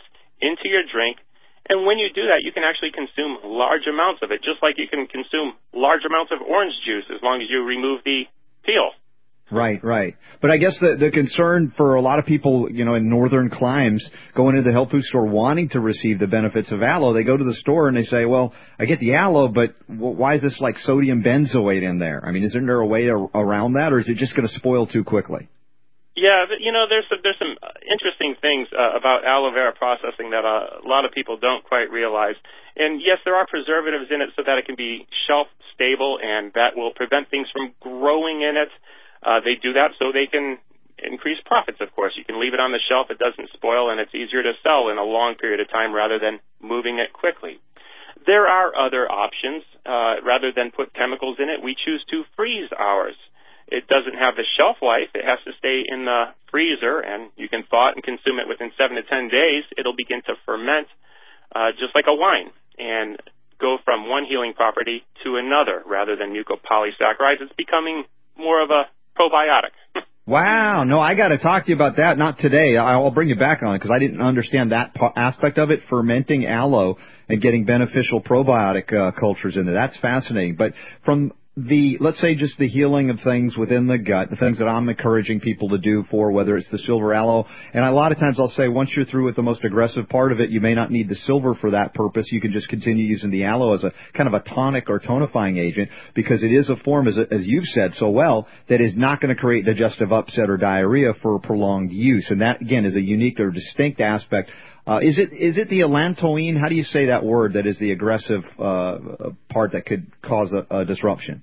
into your drink. And when you do that, you can actually consume large amounts of it, just like you can consume large amounts of orange juice as long as you remove the peel. Right, right. But I guess the concern for a lot of people, in northern climes, going to the health food store wanting to receive the benefits of aloe, they go to the store and they say, well, I get the aloe, but why is this like sodium benzoate in there? I mean, isn't there a way around that, or is it just going to spoil too quickly? Yeah, there's some interesting things about aloe vera processing that a lot of people don't quite realize. And yes, there are preservatives in it so that it can be shelf stable, and that will prevent things from growing in it. They do that so they can increase profits, of course. You can leave it on the shelf, it doesn't spoil, and it's easier to sell in a long period of time rather than moving it quickly. There are other options. Rather than put chemicals in it, we choose to freeze ours. It doesn't have the shelf life. It has to stay in the freezer, and you can thaw it and consume it within 7 to 10 days. It'll begin to ferment just like a wine and go from one healing property to another rather than mucopolysaccharides. It's becoming more of a probiotic. Wow. No, I got to talk to you about that. Not today. I'll bring you back on it because I didn't understand that aspect of it, fermenting aloe and getting beneficial probiotic cultures in there. That's fascinating. But from let's say just the healing of things within the gut, the things that I'm encouraging people to do for, whether it's the silver aloe, and a lot of times I'll say once you're through with the most aggressive part of it, you may not need the silver for that purpose. You can just continue using the aloe as a kind of a tonic or tonifying agent because it is a form, as you've said so well, that is not going to create digestive upset or diarrhea for prolonged use. And that, again, is a unique or distinct aspect. Is it the allantoin? How do you say that word that is the aggressive part that could cause a disruption?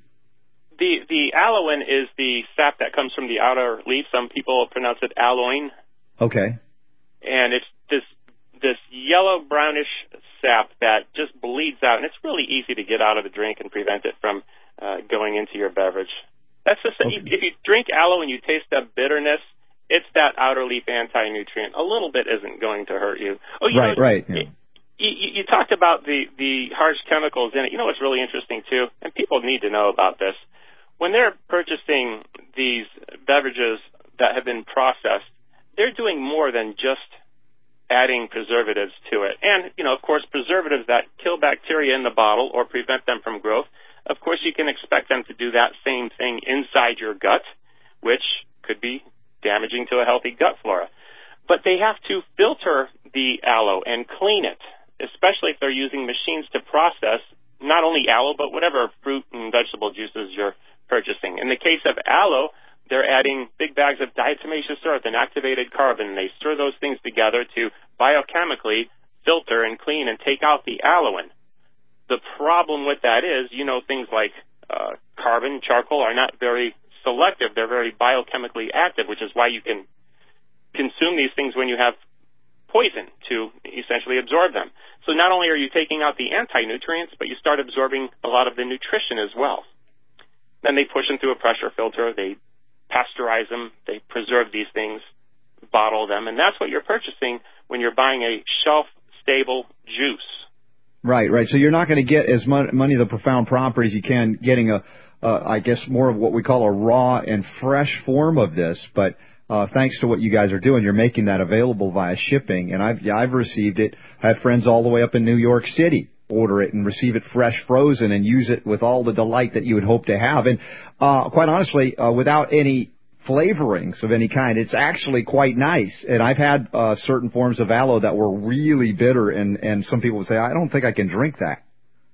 The aloin is the sap that comes from the outer leaf. Some people pronounce it aloin. Okay. And it's this yellow brownish sap that just bleeds out, and it's really easy to get out of the drink and prevent it from going into your beverage. That's just okay. If you drink aloe and you taste that bitterness, it's that outer leaf anti-nutrient. A little bit isn't going to hurt you. Oh, right. Yeah. You talked about the harsh chemicals in it. You know what's really interesting, too, and people need to know about this. When they're purchasing these beverages that have been processed, they're doing more than just adding preservatives to it. And, of course, preservatives that kill bacteria in the bottle or prevent them from growth, of course, you can expect them to do that same thing inside your gut, which could be damaging to a healthy gut flora. But they have to filter the aloe and clean it, especially if they're using machines to process not only aloe, but whatever fruit and vegetable juices you're purchasing. In the case of aloe, they're adding big bags of diatomaceous earth and activated carbon, and they stir those things together to biochemically filter and clean and take out the aloin. The problem with that is, things like carbon, charcoal are not very selective. They're very biochemically active, which is why you can consume these things when you have poison to essentially absorb them. So not only are you taking out the anti-nutrients, but you start absorbing a lot of the nutrition as well. Then they push them through a pressure filter, they pasteurize them, they preserve these things, bottle them, and that's what you're purchasing when you're buying a shelf-stable juice. Right. So you're not going to get as many of the profound properties you can getting I guess more of what we call a raw and fresh form of this, but thanks to what you guys are doing, you're making that available via shipping, and I've received it. I have friends all the way up in New York City order it and receive it fresh frozen and use it with all the delight that you would hope to have. And quite honestly, without any flavorings of any kind, it's actually quite nice. And I've had certain forms of aloe that were really bitter, and some people would say, I don't think I can drink that.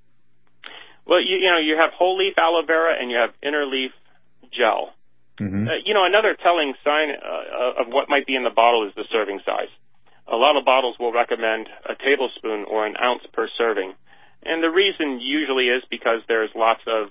Well, you have whole leaf aloe vera and you have inner leaf gel. Mm-hmm. Another telling sign of what might be in the bottle is the serving size. A lot of bottles will recommend a tablespoon or an ounce per serving. And the reason usually is because there's lots of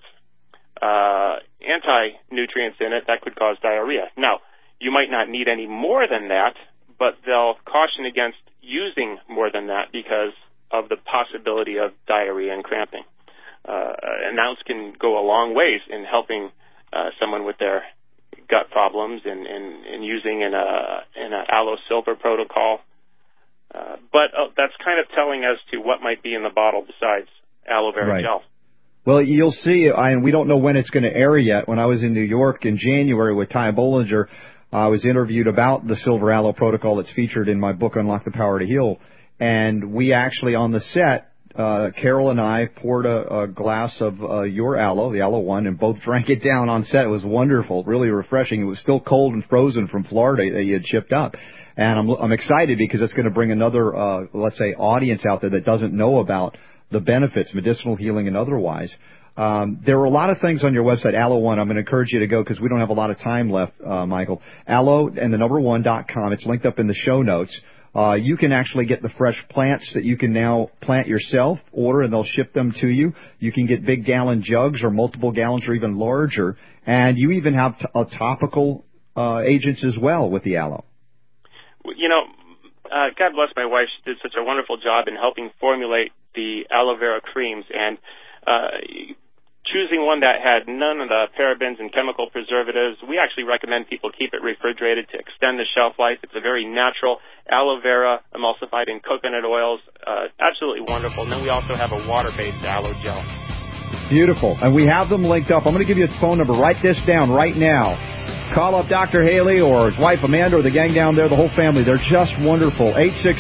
anti-nutrients in it that could cause diarrhea. Now, you might not need any more than that, but they'll caution against using more than that because of the possibility of diarrhea and cramping. An ounce can go a long ways in helping someone with their gut problems and using in an aloe silver protocol. But that's kind of telling as to what might be in the bottle besides aloe vera gel. Well, you'll see, and we don't know when it's going to air yet. When I was in New York in January with Ty Bollinger, I was interviewed about the silver aloe protocol that's featured in my book, Unlock the Power to Heal. And we actually, on the set, Carol and I poured a glass of your aloe, the Aloe One, and both drank it down on set. It was wonderful, really refreshing. It was still cold and frozen from Florida that you had shipped up. And I'm excited because it's going to bring another, let's say, audience out there that doesn't know about the benefits, medicinal healing and otherwise. There are a lot of things on your website, Aloe One. I'm going to encourage you to go because we don't have a lot of time left, Michael. Aloe and the number one.com. It's linked up in the show notes. You can actually get the fresh plants that you can now plant yourself, order, and they'll ship them to you. You can get big gallon jugs or multiple gallons or even larger. And you even have topical agents as well with the aloe. You know, God bless my wife. She did such a wonderful job in helping formulate the aloe vera creams. And choosing one that had none of the parabens and chemical preservatives, we actually recommend people keep it refrigerated to extend the shelf life. It's a very natural aloe vera emulsified in coconut oils. Absolutely wonderful. And then we also have a water-based aloe gel. Beautiful. And we have them linked up. I'm going to give you a phone number. Write this down right now. Call up Dr. Haley or his wife Amanda or the gang down there, the whole family. They're just wonderful.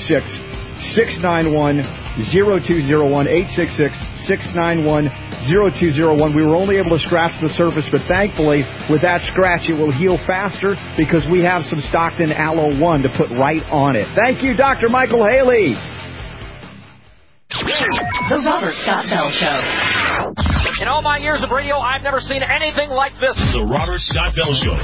866-691-0201. 866-691-0201. We were only able to scratch the surface, but thankfully, with that scratch, it will heal faster because we have some Stockton Aloe One to put right on it. Thank you, Dr. Michael Haley. The Robert Scott Bell Show. In all my years of radio, I've never seen anything like this. The Robert Scott Bell Show.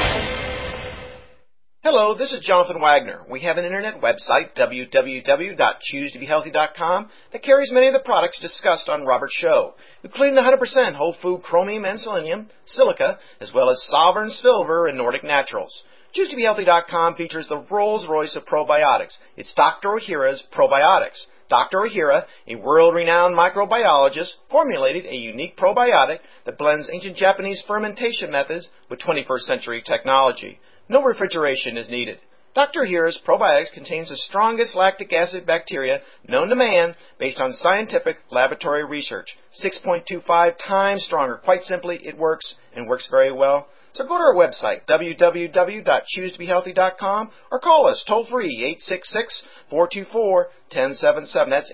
Hello, this is Jonathan Wagner. We have an internet website, www.choosetobehealthy.com, that carries many of the products discussed on Robert's show, including the 100% whole food chromium and selenium, silica, as well as Sovereign Silver and Nordic Naturals. ChooseToBeHealthy.com features the Rolls-Royce of probiotics. It's Dr. Ohhira's Probiotics. Dr. Ohhira, a world-renowned microbiologist, formulated a unique probiotic that blends ancient Japanese fermentation methods with 21st century technology. No refrigeration is needed. Dr. Ohhira's probiotics contains the strongest lactic acid bacteria known to man based on scientific laboratory research. 6.25 times stronger. Quite simply, it works and works very well. So go to our website, www.choosetobehealthy.com, or call us toll-free, 866-424-1077. That's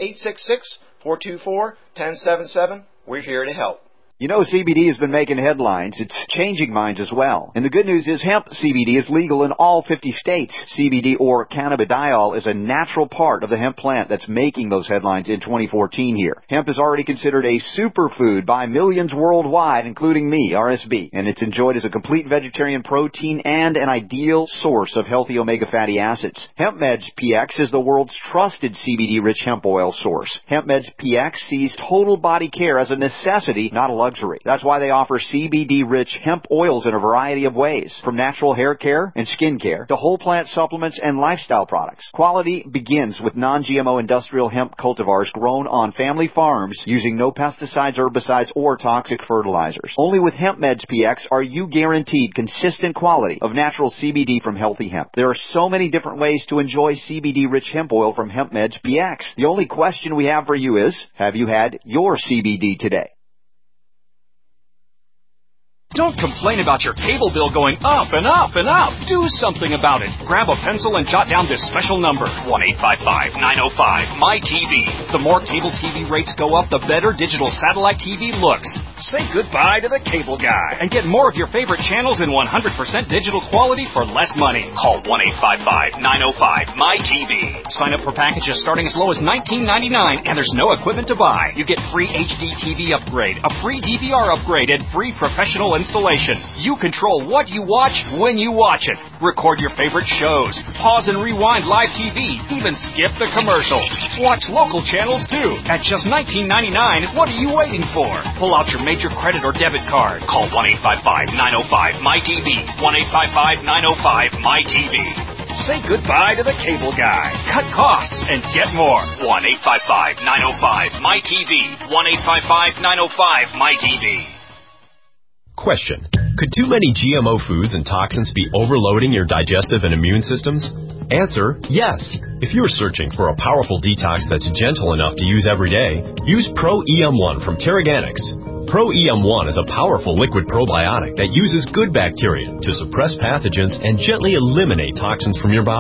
866-424-1077. We're here to help. You know, CBD has been making headlines. It's changing minds as well. And the good news is hemp CBD is legal in all 50 states. CBD, or cannabidiol, is a natural part of the hemp plant that's making those headlines in 2014 here. Hemp is already considered a superfood by millions worldwide, including me, RSB. And it's enjoyed as a complete vegetarian protein and an ideal source of healthy omega fatty acids. HempMeds PX is the world's trusted CBD-rich hemp oil source. HempMeds PX sees total body care as a necessity, not a luxury. That's why they offer CBD-rich hemp oils in a variety of ways, from natural hair care and skin care to whole plant supplements and lifestyle products. Quality begins with non-GMO industrial hemp cultivars grown on family farms using no pesticides, herbicides, or toxic fertilizers. Only with HempMeds PX are you guaranteed consistent quality of natural CBD from healthy hemp. There are so many different ways to enjoy CBD-rich hemp oil from HempMeds PX. The only question we have for you is, have you had your CBD today? Don't complain about your cable bill going up and up and up. Do something about it. Grab a pencil and jot down this special number, 1-855-905-MY-TV. The more cable TV rates go up, the better digital satellite TV looks. Say goodbye to the cable guy and get more of your favorite channels in 100% digital quality for less money. Call 1-855-905-MY-TV. Sign up for packages starting as low as $19.99, and there's no equipment to buy. You get free HD TV upgrade, a free DVR upgrade, and free professional installation. You control what you watch when you watch it. Record your favorite shows. Pause and rewind live TV. Even skip the commercials. Watch local channels too. At just $19.99, what are you waiting for? Pull out your major credit or debit card. Call 1-855-905-MY-TV. 1-855-905-MY-TV. Say goodbye to the cable guy. Cut costs and get more. 1-855-905-MY-TV. 1-855-905-MY-TV. Question: could too many GMO foods and toxins be overloading your digestive and immune systems? Answer: yes. If you're searching for a powerful detox that's gentle enough to use every day, use Pro-EM1 from Terraganics. Pro-EM1 is a powerful liquid probiotic that uses good bacteria to suppress pathogens and gently eliminate toxins from your body.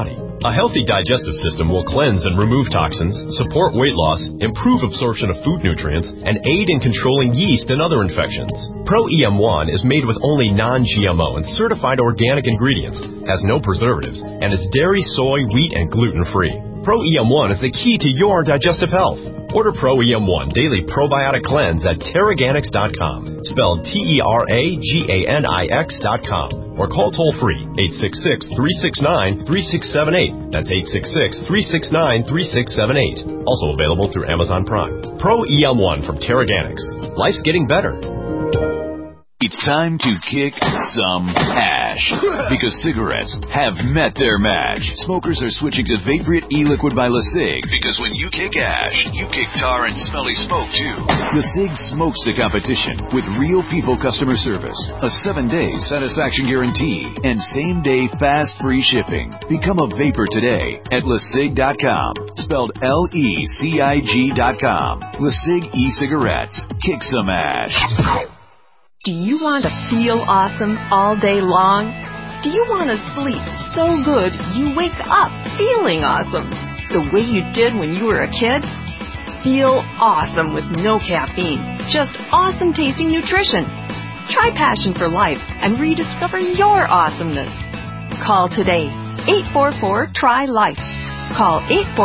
A healthy digestive system will cleanse and remove toxins, support weight loss, improve absorption of food nutrients, and aid in controlling yeast and other infections. Pro EM1 is made with only non-GMO and certified organic ingredients, has no preservatives, and is dairy, soy, wheat, and gluten-free. Pro EM1 is the key to your digestive health. Order Pro EM1 Daily Probiotic Cleanse at Teraganix.com, spelled TERAGANIX.com. Or call toll-free 866-369-3678. That's 866-369-3678. Also available through Amazon Prime. Pro EM1 from Teraganix. Life's getting better. It's time to kick some ash, because cigarettes have met their match. Smokers are switching to Vaporite e-liquid by LeSig, because when you kick ash, you kick tar and smelly smoke too. LeSig smokes the competition with real people customer service, a 7-day satisfaction guarantee, and same-day fast free shipping. Become a vapor today at LeSig.com, spelled LECIG.com. LeSig e-cigarettes. Kick some ash. Do you want to feel awesome all day long? Do you want to sleep so good you wake up feeling awesome, the way you did when you were a kid? Feel awesome with no caffeine, just awesome tasting nutrition. Try Passion for Life and rediscover your awesomeness. Call today, 844-TRY-LIFE. Call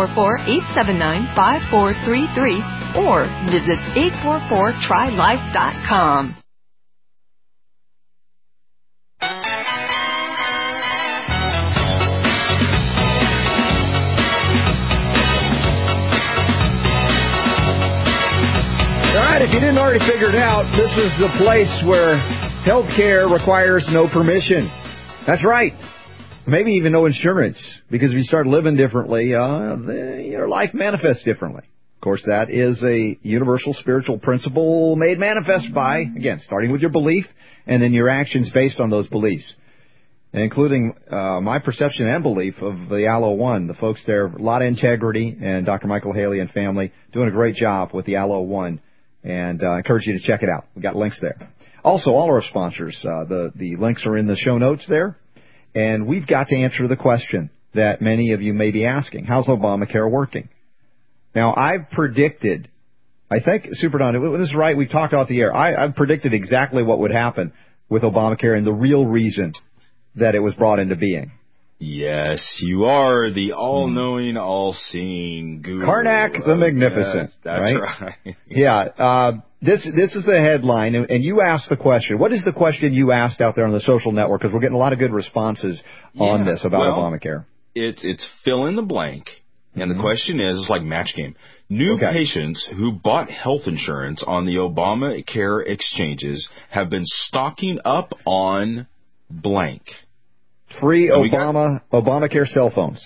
844-879-5433 or visit 844trylife.com. All right, if you didn't already figure it out, this is the place where healthcare requires no permission. That's right. Maybe even no insurance, because if you start living differently, your life manifests differently. Of course, that is a universal spiritual principle made manifest by, again, starting with your belief and then your actions based on those beliefs, including my perception and belief of the Aloe One. The folks there, a lot of integrity, and Dr. Michael Haley and family doing a great job with the Aloe One. And I encourage you to check it out. We've got links there. Also, all our sponsors, the links are in the show notes there. And we've got to answer the question that many of you may be asking. How's Obamacare working? Now, I've predicted, I think, Super Don, this is right, we've talked off the air. I've predicted exactly what would happen with Obamacare and the real reason that it was brought into being. Yes, you are the all-knowing, all-seeing guru. Karnak the Magnificent. Yes, that's right. Yeah, this is a headline, and you asked the question. What is the question you asked out there on the social network? Because we're getting a lot of good responses on this about Obamacare. It's fill in the blank, and the question is, it's like match game. New patients who bought health insurance on the Obamacare exchanges have been stocking up on blank. Free Obamacare cell phones.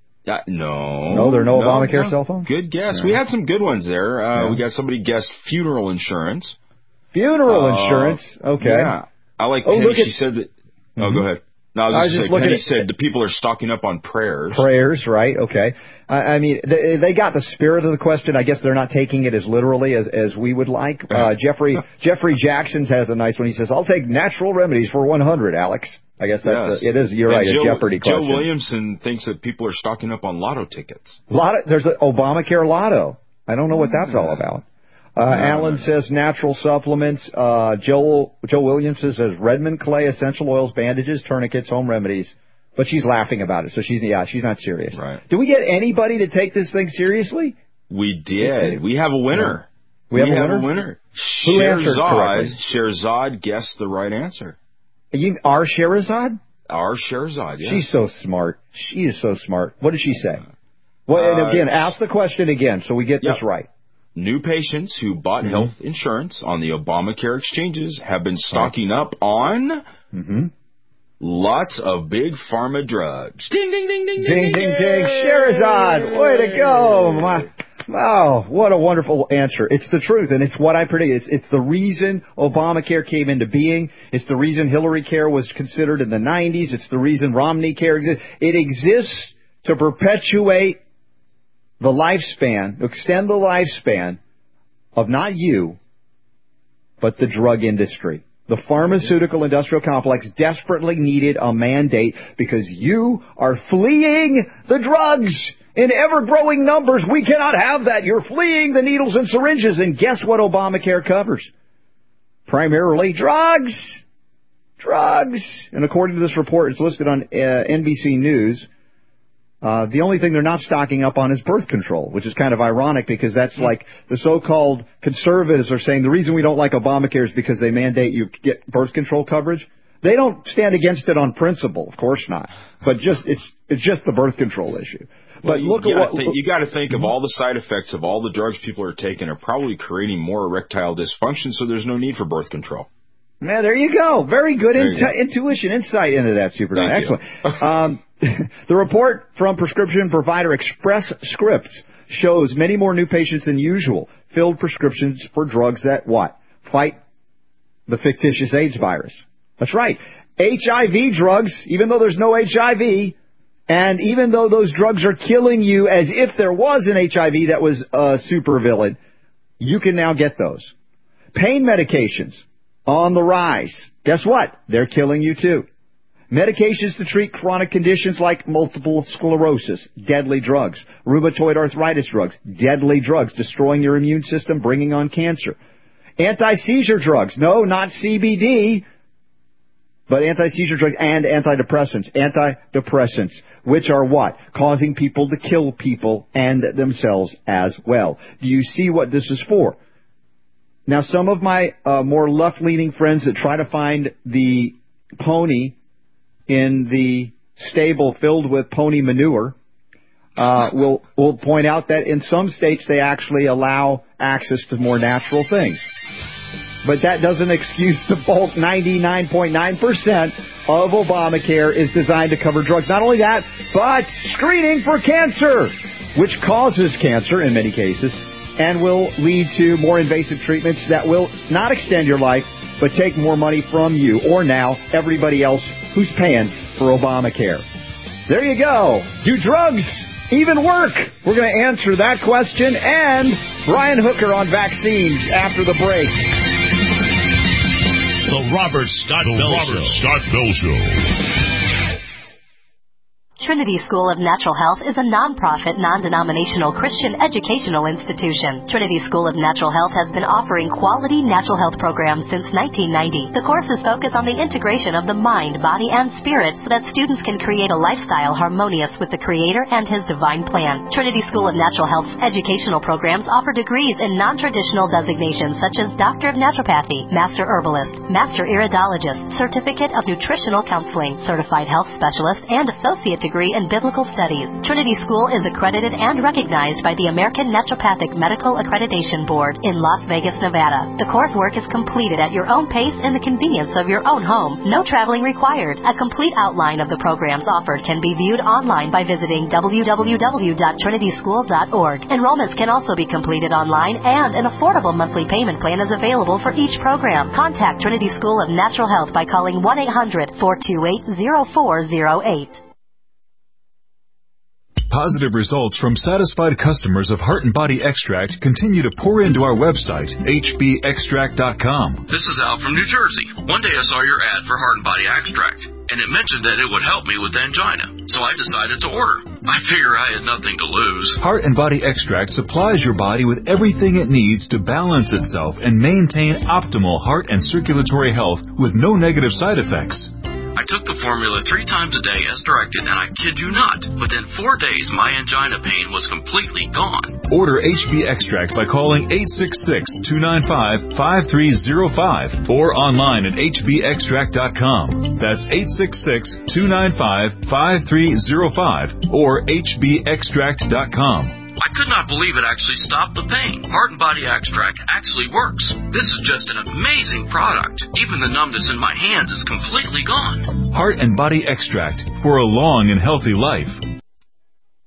No, there are no Obamacare cell phones? Good guess. No. We had some good ones there. We got somebody guessed funeral insurance. Funeral insurance? Okay. Yeah. I like Penny. She said that... Oh, go ahead. No, I was just looking Penny said the people are stocking up on prayers. Prayers, right. Okay. I mean, they got the spirit of the question. I guess they're not taking it as literally as we would like. Jeffrey Jackson has a nice one. He says, I'll take natural remedies for 100, Alex. I guess that's it is. You're right. A Jeopardy question. Joe Williamson thinks that people are stocking up on lotto tickets. There's an Obamacare lotto. I don't know what that's all about. Alan says natural supplements. Joe Williamson says Redmond clay, essential oils, bandages, tourniquets, home remedies. But she's laughing about it, so she's not serious. Right. Do we get anybody to take this thing seriously? We did. We have a winner. Yeah. We have a winner? Who answered correctly? Sherzad guessed the right answer. Our Sherzad? Our Sherzad, yeah. She's so smart. She is so smart. What did she say? Well, and again, ask the question again so we get this right. New patients who bought health insurance on the Obamacare exchanges have been stocking up on lots of big pharma drugs. Ding, ding, ding, ding, ding, ding, ding. Sherzad, way to go. Wow, what a wonderful answer. It's the truth, and it's what I predict. It's the reason Obamacare came into being. It's the reason Hillary Care was considered in the 90s. It's the reason Romney Care exists. It exists to perpetuate the lifespan, extend the lifespan of not you, but the drug industry. The pharmaceutical industrial complex desperately needed a mandate because you are fleeing the drugs in ever-growing numbers. We cannot have that. You're fleeing the needles and syringes. And guess what Obamacare covers? Primarily drugs. Drugs. And according to this report, it's listed on NBC News. The only thing they're not stocking up on is birth control, which is kind of ironic because that's like the so-called conservatives are saying the reason we don't like Obamacare is because they mandate you get birth control coverage. They don't stand against it on principle, of course not. But it's just the birth control issue. Well, but look at what you got to think of all the side effects of all the drugs people are taking are probably creating more erectile dysfunction, so there's no need for birth control. Man, there you go. Very good intuition, insight into that, Super Don. Excellent. The report from prescription provider Express Scripts shows many more new patients than usual filled prescriptions for drugs that what? Fight the fictitious AIDS virus. That's right. HIV drugs, even though there's no HIV, and even though those drugs are killing you as if there was an HIV that was a supervillain, you can now get those. Pain medications on the rise. Guess what? They're killing you too. Medications to treat chronic conditions like multiple sclerosis, deadly drugs. Rheumatoid arthritis drugs, deadly drugs, destroying your immune system, bringing on cancer. Anti-seizure drugs, no, not CBD, but anti-seizure drugs and antidepressants. Antidepressants, which are what? Causing people to kill people and themselves as well. Do you see what this is for? Now, some of my more left-leaning friends that try to find the pony in the stable filled with pony manure will point out that in some states they actually allow access to more natural things. But that doesn't excuse the bulk. 99.9% of Obamacare is designed to cover drugs. Not only that, but screening for cancer, which causes cancer in many cases, and will lead to more invasive treatments that will not extend your life, but take more money from you, or now everybody else who's paying for Obamacare. There you go. Do drugs even work? We're going to answer that question and Brian Hooker on vaccines after the break. The Robert Scott Bell Show. Trinity School of Natural Health is a non-profit, non-denominational Christian educational institution. Trinity School of Natural Health has been offering quality natural health programs since 1990. The courses focus on the integration of the mind, body, and spirit so that students can create a lifestyle harmonious with the Creator and His divine plan. Trinity School of Natural Health's educational programs offer degrees in non-traditional designations such as Doctor of Naturopathy, Master Herbalist, Master Iridologist, Certificate of Nutritional Counseling, Certified Health Specialist, and Associate Degree in Biblical Studies. Trinity School is accredited and recognized by the American Naturopathic Medical Accreditation Board in Las Vegas, Nevada. The coursework is completed at your own pace in the convenience of your own home. No traveling required. A complete outline of the programs offered can be viewed online by visiting www.trinityschool.org. Enrollments can also be completed online, and an affordable monthly payment plan is available for each program. Contact Trinity School of Natural Health by calling 1-800-428-0408. Positive results from satisfied customers of Heart and Body Extract continue to pour into our website, hbextract.com. This is Al from New Jersey. One day I saw your ad for Heart and Body Extract, and it mentioned that it would help me with angina, so I decided to order. I figure I had nothing to lose. Heart and Body Extract supplies your body with everything it needs to balance itself and maintain optimal heart and circulatory health with no negative side effects. I took the formula 3 times a day as directed, and I kid you not, within 4 days my angina pain was completely gone. Order HB Extract by calling 866-295-5305 or online at hbextract.com. That's 866-295-5305 or hbextract.com. I could not believe it actually stopped the pain. Heart and Body Extract actually works. This is just an amazing product. Even the numbness in my hands is completely gone. Heart and Body Extract for a long and healthy life.